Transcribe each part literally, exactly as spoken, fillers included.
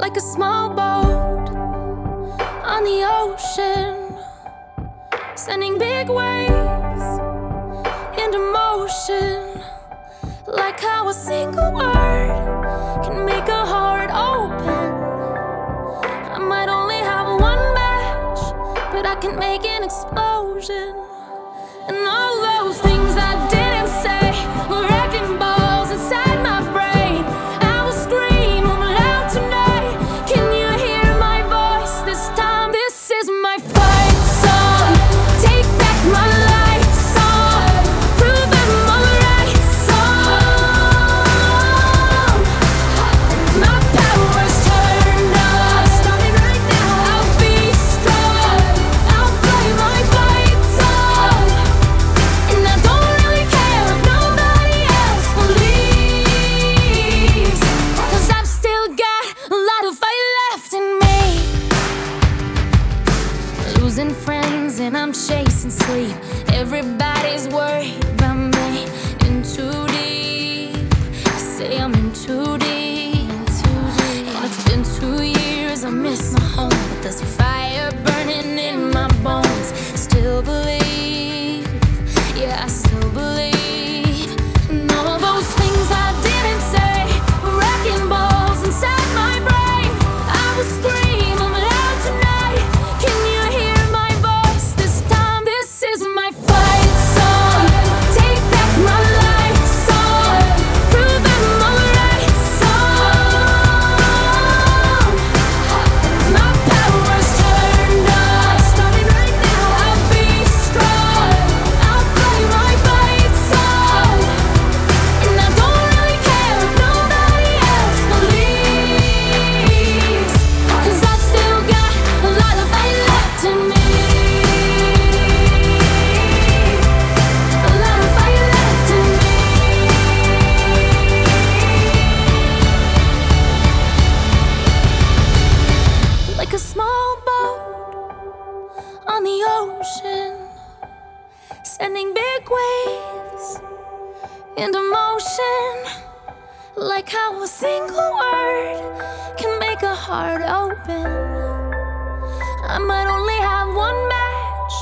like a small boat on the ocean, sending big waves into motion. Like how a single word can make a heart open. I might only have one match, but I can make an explosion. And all those things I didn't say were wrecking balls inside my brain. I will scream loud tonight. Can you hear my voice this time? This is my fight song. Take back my life song. Prove I'm alright song. My power's turned on. Starting right now. I'll be strong. I'll play my fight song. And I don't really care if nobody else believes, 'cause I've still got a lot of fight left in me. Losing friends and I'm chasing sleep. Everybody's worried about me. In too deep. I say I'm in too deep. And it's been two years, I miss my home, but there's a fire burning in my bones. Still believe, yeah, I still believe. And all those things I didn't say were wrecking balls inside my brain. I will scream I'm loud tonight. Can you hear my voice this time? This is my fight song. Take back my life song. Prove I'm alright song. My power's turned on. Starting right now. I'll be strong. I'll play my fight song. And I don't really care if nobody else believes, 'cause I've still got a lot of fight left in me. A lot of fight left in me. Like a small boat on the ocean, sending big waves into motion. Like how a single word can make a heart open. I might only have one match,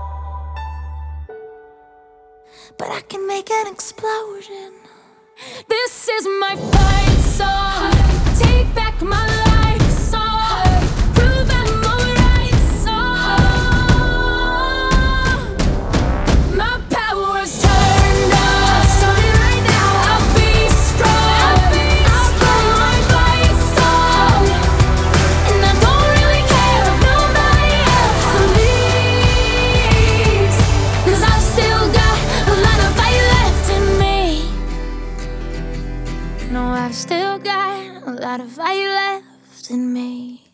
but I can make an explosion. This is my fight song. Take back my life song. Prove I'm alright song. My power's turned on. Starting right now. I'll be strong. I'll play my fight song. And I don't really care if nobody else believes, 'cause I've still got a lot of fight left in me. No, I've still got a lot of fight left in me.